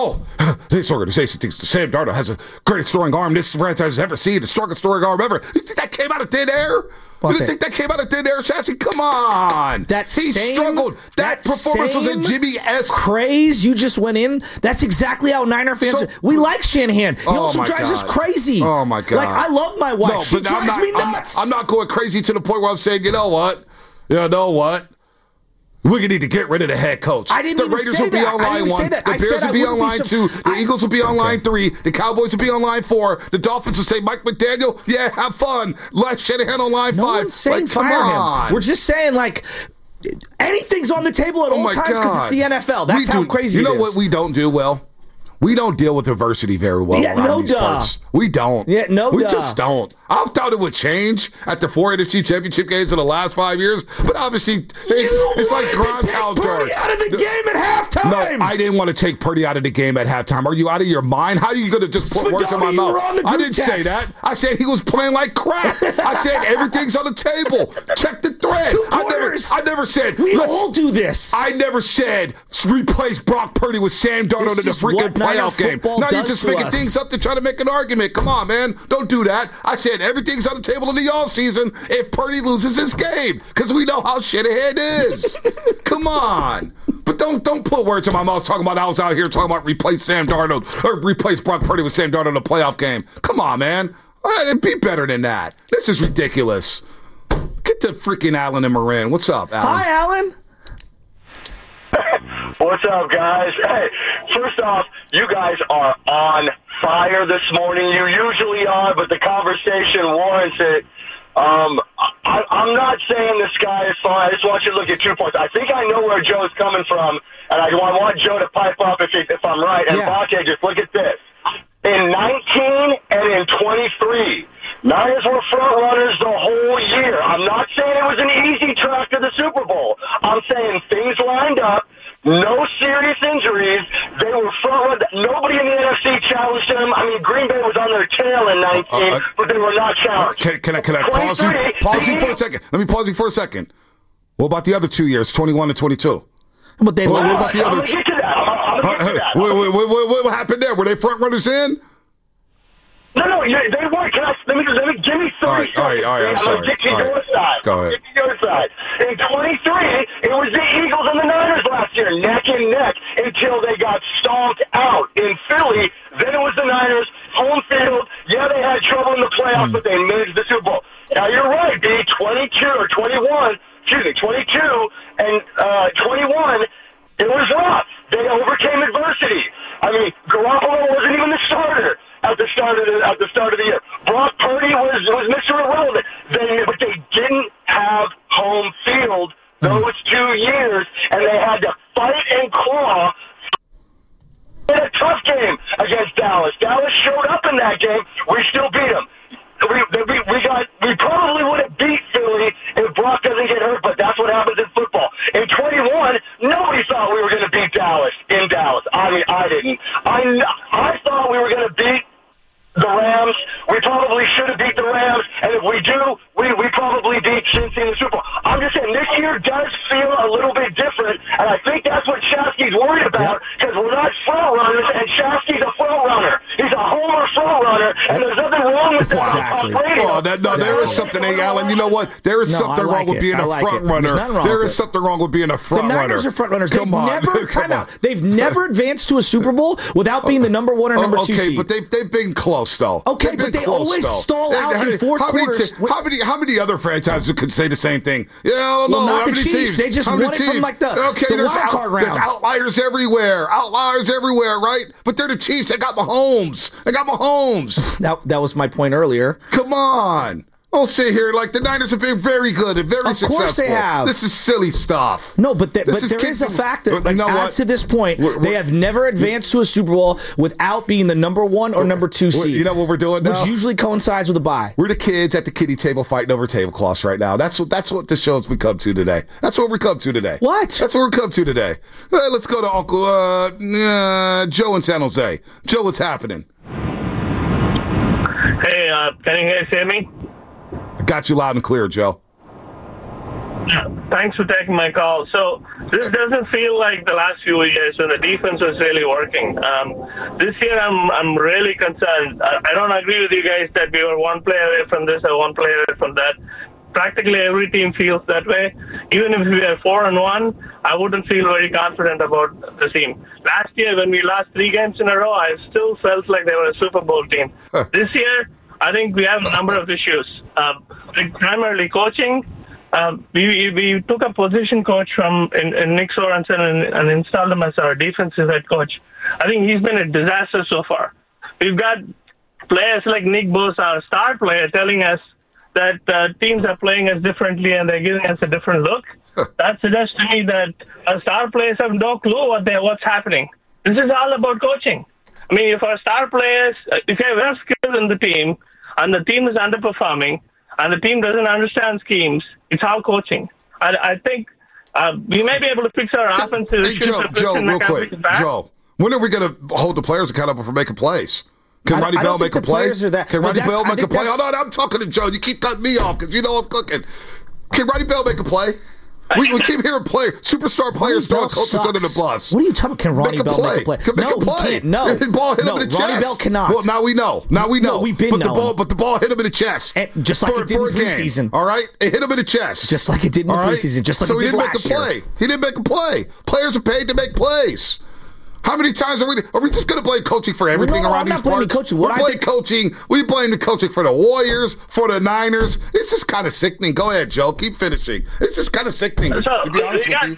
of, this organization thinks Sam Darnold has the greatest throwing arm this franchise has ever seen, the strongest throwing arm ever. You think that came out of thin air? You didn't think that came out of thin air, Sassy? Come on. He struggled. That performance was a Jimmy-esque craze you just went in. That's exactly how Niner fans we like Shanahan. He also drives us crazy. Oh, my God. Like, I love my wife. She drives me nuts. I'm not going crazy to the point where I'm saying, you know what? We need to get rid of the head coach. I didn't even say that. The Raiders will be on line 1. The Bears will be on line 2. The Eagles will be on line 3. The Cowboys will be on line 4. The Dolphins will say, Mike McDaniel, have fun. Let Shanahan on line 5. No one's saying fire him. We're just saying, anything's on the table at all times because it's the NFL. That's how crazy it is. You know what we don't do well? We don't deal with adversity very well around these parts. We don't. We just don't. I thought it would change after 4 NFC championship games in the last 5 years, but obviously it's like Gronkowski. Purdy out of the game at halftime. No, I didn't want to take Purdy out of the game at halftime. Are you out of your mind? How are you going to just put words in my mouth? I didn't say that. I said he was playing like crap. I said everything's on the table. Check the thread. I never said we all do this. I never said replace Brock Purdy with Sam Darnold in the freaking playoff game. Now you're just making things up to try to make an argument. Come on, man. Don't do that. I said everything's on the table in the offseason if Purdy loses his game because we know how shit-ahead is. Come on. But don't put words in my mouth talking about I was out here talking about replace Sam Darnold or replace Brock Purdy with Sam Darnold in the playoff game. Come on, man. Be better than that. This is ridiculous. Get to freaking Alan and Marin. What's up, Alan? Hi, Alan. What's up, guys? Hey, first off, you guys are on fire this morning. You usually are, but the conversation warrants it. I'm not saying the sky is falling. I just want you to look at 2 points. I think I know where Joe's coming from, and I want Joe to pipe up if I'm right. And Bonte, just look at this. In 19 and in 23, Niners were front runners the whole year. I'm not saying it was an easy track to the Super Bowl. I'm saying things lined up. No serious injuries. They were front. Nobody in the NFC challenged them. I mean, Green Bay was on their tail in 19, but they were not challenged. Can I pause you? Pause you for a second. Let me pause you for a second. What about the other 2 years, 21 and 22? But they what about the other? I'm going to get to that. I'm going to get to that. What happened there? Were they front runners in? No, they weren't. Let me give me 30 seconds. All right, I'm sorry. I'm going to get to your side. Go ahead. Get to your side. In 23, it was the Eagles and the Niners last year, neck and neck, until they got stomped out in Philly. Then it was the Niners, home field. Yeah, they had trouble in the playoffs, but they made the Super Bowl. Now, you're right, B. 22 or 21, 22 and 21, it was rough. They overcame adversity. I mean, Garoppolo wasn't even the starter at the start of the year. Brock Purdy was Mr. Irrelevant. But they didn't have home field those 2 years, and they had to fight and claw in a tough game against Dallas. Dallas showed up in that game. We still beat them. We probably would have beat Philly if Brock doesn't get hurt, but that's what happens in football. In 21, nobody thought we were going to beat Dallas in Dallas. I mean, I didn't. I thought we were going to beat the Rams. We probably should have beat the Rams, and if we do, we probably beat Cincy in the Super Bowl. I'm just saying, this year does feel a little bit different, and I think that's what Shasky's worried about, because we're not front runners, and Shasky's a front runner. He's a homer front runner, and there's nothing wrong with that. Exactly. There is something, hey, Alan, you know what? There is something wrong with being a front runner. There is something wrong with being a front runner. The Niners are front runners. They've never advanced to a Super Bowl without being the number 1 or number 2 seed. But they've been close, though. Okay, but they always stall out in fourth quarters. How many other franchises could say the same thing? Yeah, I don't know. Not the Chiefs. Teams? They just won it from like the wild card round. There's outliers everywhere, right? But they're the Chiefs. They got Mahomes. That was my point earlier. Come on. I'll sit here like the Niners have been very good and very successful. Of course they have. This is silly stuff. No, but there is a fact that to this point, they have never advanced to a Super Bowl without being the number 1 or number 2 seed. You know what we're doing now? Which usually coincides with a bye. We're the kids at the kiddie table fighting over tablecloths right now. That's what the show's become to today. That's what we come to today. What? That's what we come to today. Let's go to Uncle Joe in San Jose. Joe, what's happening? Hey, can you guys hear me? Got you loud and clear, Joe. Thanks for taking my call. So this doesn't feel like the last few years when the defense was really working. This year, I'm really concerned. I don't agree with you guys that we were one player away from this or one player away from that. Practically every team feels that way. Even if we are 4-1, I wouldn't feel very confident about the team. Last year, when we lost 3 games in a row, I still felt like they were a Super Bowl team. This year, I think we have a number of issues. Primarily coaching. We took a position coach from Nick Sorensen and installed him as our defensive head coach. I think he's been a disaster so far. We've got players like Nick Bosa, our star player, telling us that teams are playing us differently and they're giving us a different look. That suggests to me that our star players have no clue what's happening. This is all about coaching. I mean, if our star players, if you have skills in the team, and the team is underperforming, and the team doesn't understand schemes, it's our coaching. I think we may be able to fix our offensive issues. Joe, real quick. Joe, when are we going to hold the players accountable for making plays? Can Ronnie Bell make a play? Can Ronnie Bell make a play? Oh, no, I'm talking to Joe. You keep cutting me off because you know I'm cooking. Can Ronnie Bell make a play? We keep hearing superstar players throwing coaches under the bus. What are you talking about? Can Ronnie Bell make a play? Can make a play. He can't. No. The ball hit him in the chest. Ronnie Bell cannot. Well, now we know. No, we've been knowing. But the ball hit him in the chest. And just like it did in preseason. All right? It hit him in the chest. Just like it did in preseason. Just like it did last year. So he didn't make a play. He didn't make a play. Players are paid to make plays. How many times are we just going to blame coaching for everything around these parts? We're blaming coaching. We blame the coaching for the Warriors, for the Niners. It's just kind of sickening. Go ahead, Joe. Keep finishing. It's just kind of sickening, to be honest with you.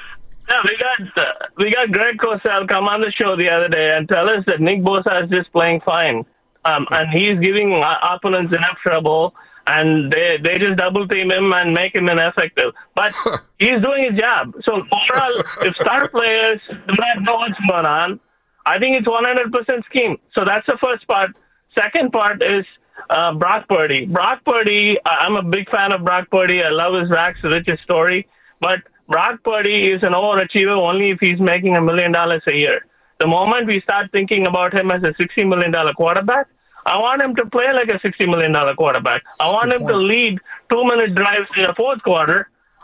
Yeah, we got Greg Cosell come on the show the other day and tell us that Nick Bosa is just playing fine, and he's giving opponents enough trouble, and they just double team him and make him ineffective. But he's doing his job. So overall, if star players do not know what's going on, I think it's 100% scheme. So that's the first part. Second part is Brock Purdy. Brock Purdy, I'm a big fan of Brock Purdy. I love his Rags to Riches story, but Brock Purdy is an overachiever only if he's making $1 million a year. The moment we start thinking about him as a $60 million quarterback, I want him to play like a $60 million quarterback. I want him to lead 2-minute drives in the fourth quarter.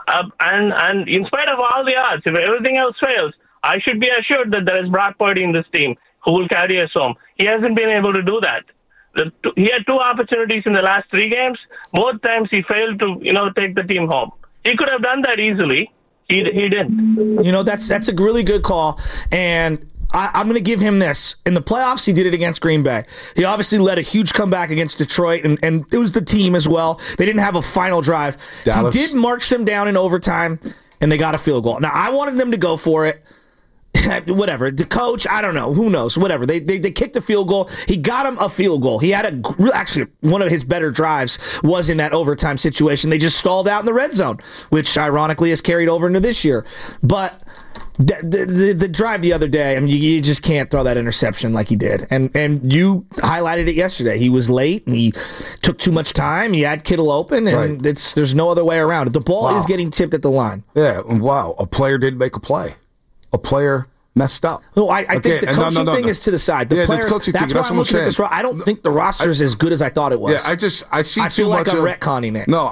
And in spite of all the odds, if everything else fails, I should be assured that there is Brock Purdy in this team who will carry us home. He hasn't been able to do that. He had 2 opportunities in the last 3 games. Both times he failed to, take the team home. He could have done that easily. He didn't. That's a really good call, and I'm going to give him this. In the playoffs, he did it against Green Bay. He obviously led a huge comeback against Detroit, and it was the team as well. They didn't have a final drive. Dallas. He did march them down in overtime, and they got a field goal. Now, I wanted them to go for it. Whatever. The coach, I don't know. Who knows? Whatever. They kicked the field goal. He got him a field goal. He had actually one of his better drives was in that overtime situation. They just stalled out in the red zone, which ironically has carried over into this year. But the drive the other day, I mean, you just can't throw that interception like he did. And you highlighted it yesterday. He was late and he took too much time. He had Kittle open, and there's no other way around it. The ball is getting tipped at the line. Yeah. Wow. A player didn't make a play. A player messed up. No, I think the coaching thing is to the side. The players, that's why I'm looking at this. I don't think the roster is as good as I thought it was. Yeah, I see I too feel much like I'm of retconning it. No,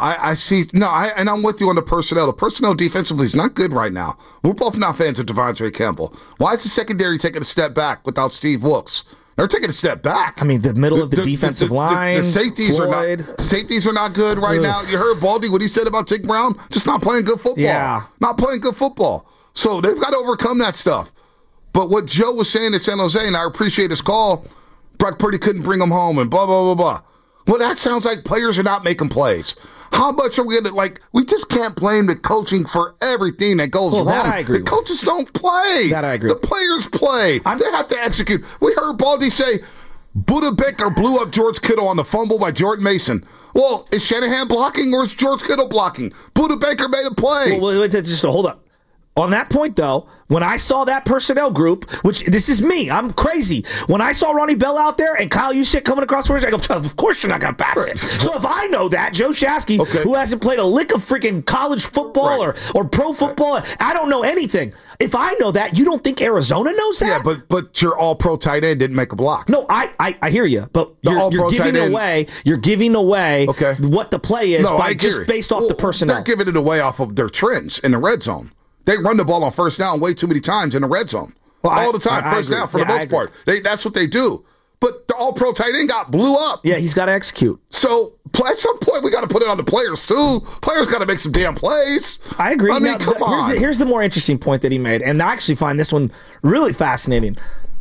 and I'm with you on the personnel. The personnel defensively is not good right now. We're both not fans of Devondre Campbell. Why is the secondary taking a step back without Steve Wilkes? They're taking a step back. I mean, the middle of the defensive line. The safeties are not good right now. You heard Baldy what he said about Tick Brown, just not playing good football. Yeah, not playing good football. So they've got to overcome that stuff. But what Joe was saying in San Jose, and I appreciate his call, Brock Purdy couldn't bring him home and blah, blah, blah, blah. Well, that sounds like players are not making plays. How much are we going to, we just can't blame the coaching for everything that goes wrong. That I agree the coaches don't play. That I agree The players play. They have to execute. We heard Baldy say, Buda Baker blew up George Kittle on the fumble by Jordan Mason. Well, is Shanahan blocking or is George Kittle blocking? Buda Baker made a play. Well, just hold up. On that point, though, when I saw that personnel group, which this is me, I'm crazy. When I saw Ronnie Bell out there and Kyle Juszczyk coming across the ridge, I go, of course you're not going to pass it. So if I know that, Joe Shasky, who hasn't played a lick of freaking college football or pro football, I don't know anything. If I know that, you don't think Arizona knows that? Yeah, but your all-pro tight end didn't make a block. No, I hear you, but you're giving away what the play is just based off the personnel. They're giving it away off of their trends in the red zone. They run the ball on first down way too many times in the red zone. All the time, first down for the most part. That's what they do. But the all-pro tight end blew up. Yeah, he's got to execute. So at some point, we got to put it on the players, too. Players got to make some damn plays. I agree. I mean, come on. Here's the more interesting point that he made, and I actually find this one really fascinating.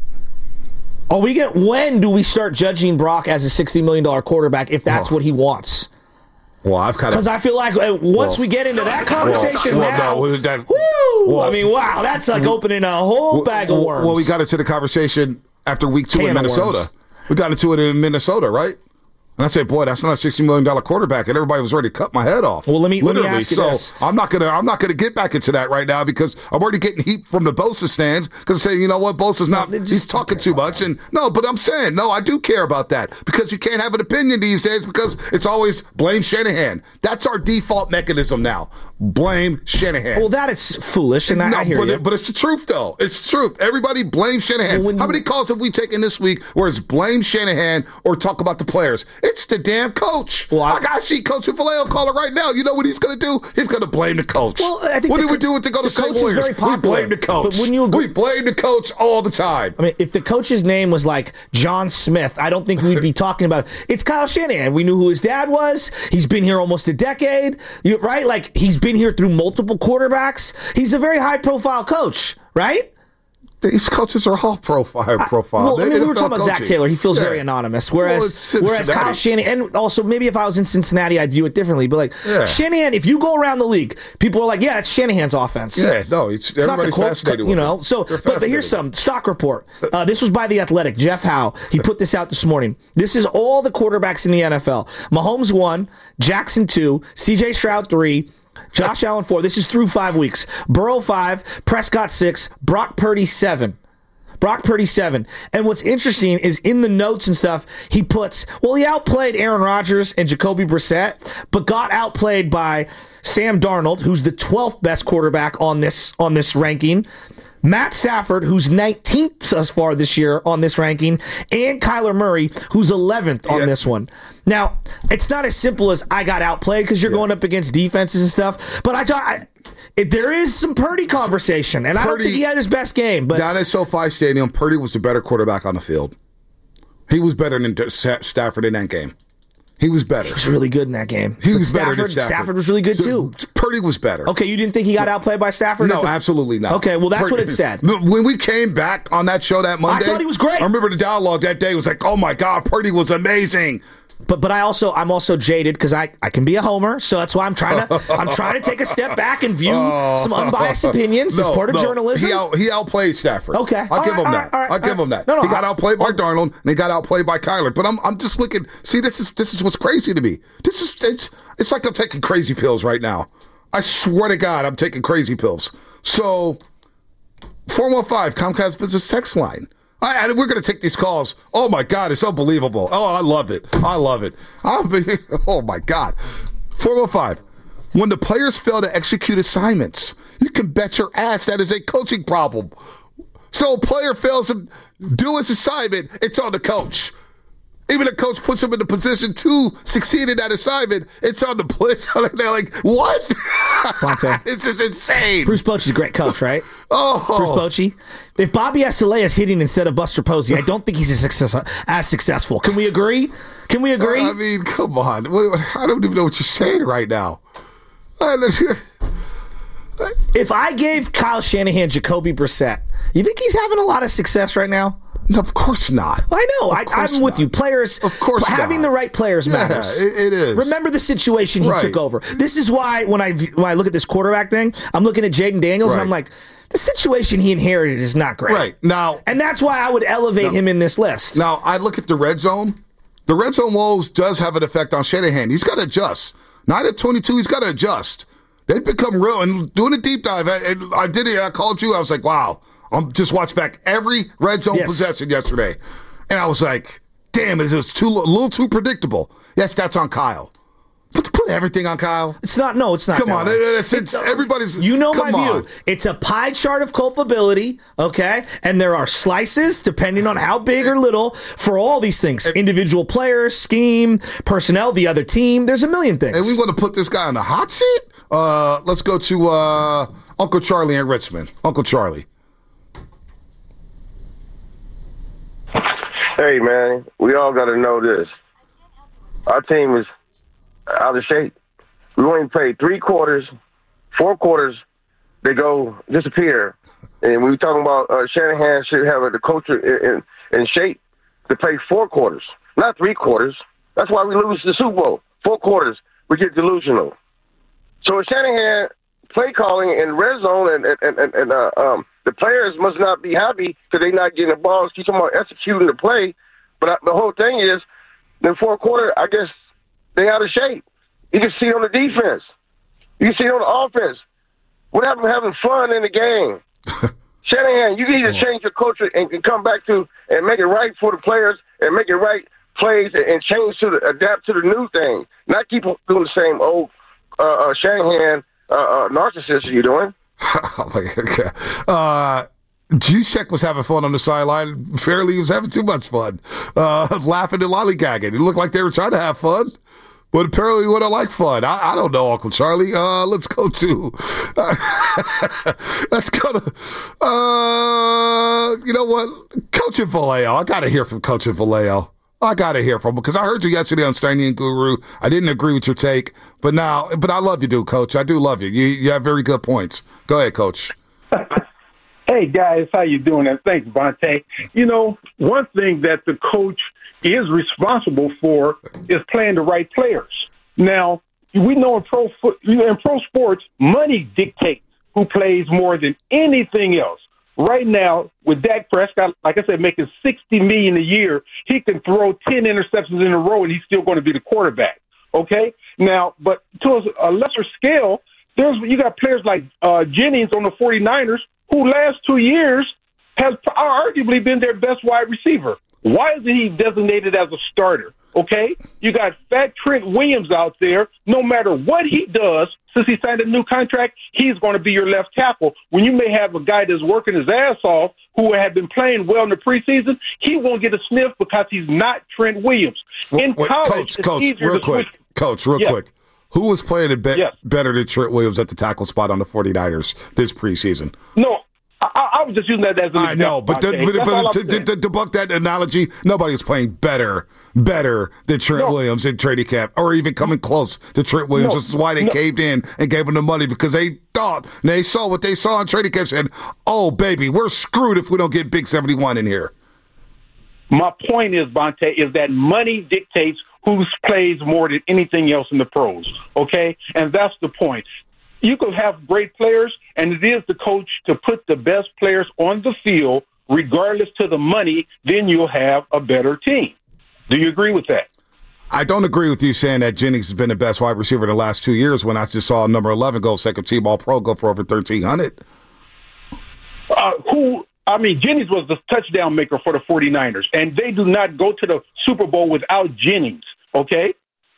When do we start judging Brock as a $60 million quarterback if that's what he wants? Well, because I feel like once we get into that conversation I mean, wow, that's like opening a whole bag of worms. Well, we got into the conversation after week 2 in Minnesota. We got into it in Minnesota, right? And I said, boy, that's not a $60 million quarterback. And everybody was ready to cut my head off. Well, let me ask you this. I'm not gonna get back into that right now because I'm already getting heat from the Bosa stands because saying, you know what, Bosa's not, he's talking too much. And no, but I'm saying, no, I do care about that because you can't have an opinion these days because it's always blame Shanahan. That's our default mechanism now. Blame Shanahan. Well, that is foolish, and I hear you. But it's the truth, though. It's the truth. Everybody blames Shanahan. How many calls have we taken this week where it's blame Shanahan or talk about the players? It's the damn coach. Well, I see Coach Vallejo call it right now. You know what he's going to do? He's going to blame the coach. Well, I think what do we do with the Golden State Warriors? We blame the coach. But when you agree, we blame the coach all the time. I mean, if the coach's name was like John Smith, I don't think we'd be talking about it. It's Kyle Shanahan. We knew who his dad was. He's been here almost a decade, right? Like, he's been here through multiple quarterbacks. He's a very high-profile coach, right? These coaches are all profile. Well, I mean, we were talking about Zach Taylor. He feels very anonymous. Whereas Kyle Shanahan, and also maybe if I was in Cincinnati, I'd view it differently. But Shanahan, if you go around the league, people are like, yeah, it's Shanahan's offense. Yeah, no, it's not fascinated with it. So, but here's some stock report. This was by The Athletic. Jeff Howe, he put this out this morning. This is all the quarterbacks in the NFL. Mahomes 1, Jackson 2, CJ Stroud 3, Josh Allen 4. This is through 5 weeks. Burrow 5, Prescott 6, Brock Purdy 7. And what's interesting is in the notes and stuff, he puts, he outplayed Aaron Rodgers and Jacoby Brissett, but got outplayed by Sam Darnold, who's the 12th best quarterback on this ranking, Matt Stafford, who's 19th thus far this year on this ranking, and Kyler Murray, who's 11th on this one. Now, it's not as simple as I got outplayed because you're going up against defenses and stuff, but there is some Purdy conversation, and I don't think he had his best game. But down at SoFi Stadium, Purdy was the better quarterback on the field. He was better than Stafford in that game. He was better. He was really good in that game. He was better than Stafford. Stafford was really good, too. Purdy was better. Okay, you didn't think he got outplayed by Stafford? No, absolutely not. Okay, well, that's what it said. When we came back on that show that Monday, I thought he was great. I remember the dialogue that day was like, oh, my God, Purdy was amazing. But I'm also jaded because I can be a homer, so that's why I'm trying to take a step back and view some unbiased opinions as part of journalism. He outplayed Stafford. Okay, I'll give him that. I'll give him that. He got outplayed by Darnold and he got outplayed by Kyler. But I'm just looking. See, this is what's crazy to me. It's like I'm taking crazy pills right now. I swear to God, I'm taking crazy pills. So 415 Comcast Business Text Line. We're going to take these calls. Oh, my God, it's unbelievable. Oh, I love it. Oh, my God. 405. When the players fail to execute assignments, you can bet your ass that is a coaching problem. So a player fails to do his assignment, it's on the coach. Even the coach puts him in the position to succeed in that assignment, it's on the player. They're like, what? It's just insane. Bruce Bochy's a great coach, right? Oh. Bruce Bochy. If Bobby Estelea is hitting instead of Buster Posey, I don't think he's as successful. Can we agree? I mean, come on. I don't even know what you're saying right now. If I gave Kyle Shanahan Jacoby Brissett, you think he's having a lot of success right now? No, of course not. Well, I know. I'm with you. Players, of course, having the right players matters. It is. Remember the situation he took over. This is why when I look at this quarterback thing, I'm looking at Jaden Daniels and I'm like, the situation he inherited is not great. Right now, and that's why I would elevate him in this list. Now I look at the red zone. The red zone woes does have an effect on Shanahan. He's got to adjust. 9 of 22, he's got to adjust. They've become real. And doing a deep dive, I did it. I called you. I was like, wow. Just watched back every red zone possession yesterday. And I was like, damn, it was a little too predictable. Yes, that's on Kyle. But to put everything on Kyle? It's not. No, it's not. Come on. It's everybody's. You know my view. It's a pie chart of culpability, okay? And there are slices, depending on how big or little, for all these things. Individual players, scheme, personnel, the other team. There's a million things. And we want to put this guy on the hot seat? Let's go to Uncle Charlie in Richmond. Uncle Charlie. Hey, man, we all got to know this. Our team is out of shape. We only played 3 quarters, 4 quarters, they go disappear. And we were talking about Shanahan should have the coach in shape to play 4 quarters, not 3 quarters. That's why we lose the Super Bowl. 4 quarters, we get delusional. So Shanahan play calling in red zone and the players must not be happy because they're not getting the balls. Keep them on executing the play. But the whole thing is Then fourth quarter, I guess they out of shape. You can see it on the defense. You can see it on the offense. What happened to having fun in the game? Shanahan, you need to change your culture and come back to and make it right for the players and make it right plays and change to adapt to the new thing. Not keep doing the same old Shanahan narcissist you're doing. Oh my God. G-Check was having fun on the sideline. Apparently, he was having too much fun. Laughing and lollygagging. It looked like they were trying to have fun, but apparently wouldn't like fun. I don't know, Uncle Charlie. Let's go to... let's go to... you know what? Coach Vallejo. I got to hear from Coach Vallejo. I got to hear from him because I heard you yesterday on Steiny and Guru. I didn't agree with your take, but I love you, dude, Coach. I do love you. You have very good points. Go ahead, Coach. Hey, guys, how you doing? And thanks, Bonte. You know, one thing that the coach is responsible for is playing the right players. Now, we know in pro sports, money dictates who plays more than anything else. Right now, with Dak Prescott, like I said, making $60 million a year, he can throw 10 interceptions in a row, and he's still going to be the quarterback. Okay? Now, but to a lesser scale, you got players like Jennings on the 49ers, who last 2 years has arguably been their best wide receiver. Why isn't he designated as a starter? Okay? You got fat Trent Williams out there. No matter what he does, since he signed a new contract, he's going to be your left tackle. When you may have a guy that's working his ass off who had been playing well in the preseason, he won't get a sniff because he's not Trent Williams. In college, Coach, real quick. Coach, real quick. Who was playing better than Trent Williams at the tackle spot on the 49ers this preseason? No, I was just using that as an example. I know, but to debunk that analogy, nobody was playing better than Trent Williams in training camp, or even coming close to Trent Williams. This is why they caved in and gave him the money, because they thought, and they saw what they saw in training camp and said, oh, baby, we're screwed if we don't get Big 71 in here. My point is, Bonte, is that money dictates who plays more than anything else in the pros, okay? And that's the point. You could have great players, and it is the coach to put the best players on the field, regardless to the money, then you'll have a better team. Do you agree with that? I don't agree with you saying that Jennings has been the best wide receiver in the last 2 years when I just saw number 11 go second team All-Pro go for over 1,300. Jennings was the touchdown maker for the 49ers, and they do not go to the Super Bowl without Jennings, okay?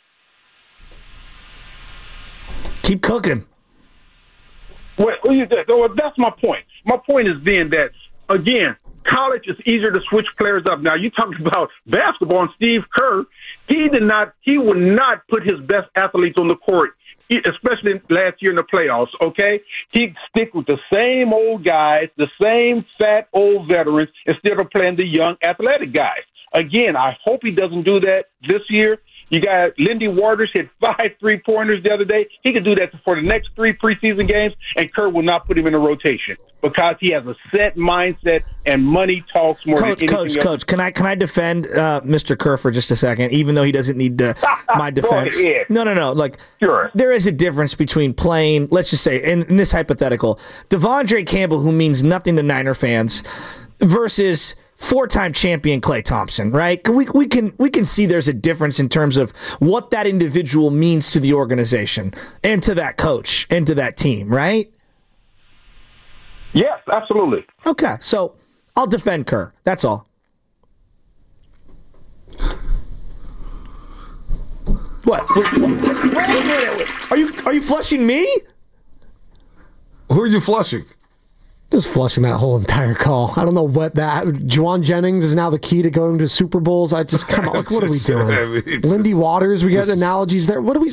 Keep cooking. Well, that's my point. My point is being that, again, college is easier to switch players up. Now, you talking about basketball and Steve Kerr. He would not put his best athletes on the court, especially last year in the playoffs, okay? He'd stick with the same old guys, the same fat old veterans, instead of playing the young athletic guys. Again, I hope he doesn't do that this year. You got Lindy Waters hit 5 3-pointers the other day. He could do that for the next 3 preseason games, and Kerr will not put him in a rotation because he has a set mindset and money talks more than anything else. Coach, can I defend Mr. Kerr for just a second, even though he doesn't need my defense? No. Like, sure. There is a difference between playing, let's just say, in this hypothetical, Devondre Campbell, who means nothing to Niner fans, versus 4-time champion Klay Thompson, right? We can see there's a difference in terms of what that individual means to the organization and to that coach and to that team, right? Yes, absolutely. Okay, so I'll defend Kerr. That's all. What? Wait a minute. Are you flushing me? Who are you flushing? Just flushing that whole entire call. I don't know what that. Juwan Jennings is now the key to going to Super Bowls. I just come on. Like, what are we doing? Lindy Waters. We got analogies there. What are we?